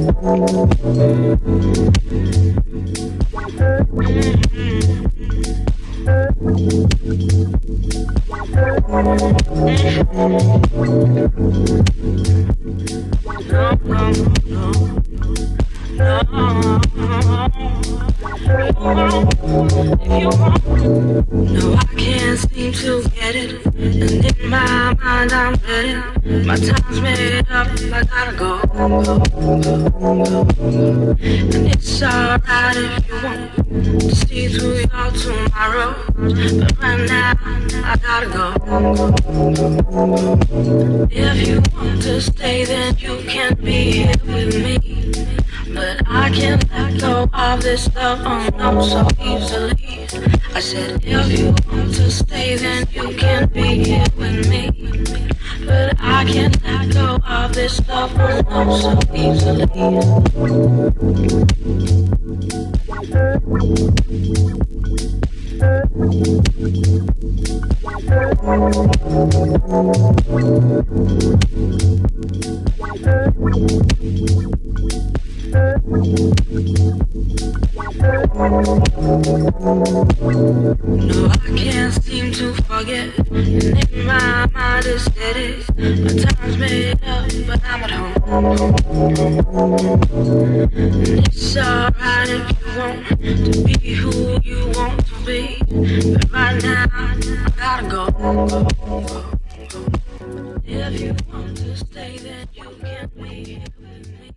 No, I can't seem to get it. And in my mind, I'm ready. My time's made up. I gotta go. And it's alright if you want to see through your tomorrow. But right now, I gotta go. If you want to stay, then you can be here with me. But I can't let go of this love, oh no, so easily. I said, if you want to stay, then you can be here with me. But I can't let go of this love, oh no, so easily. No, I can't seem to forget. And in my mind is steady. My time's made up, but I'm at home. And it's alright if you want to be who you want to be. But right now, I gotta go. If you want to stay, then you can be here with me.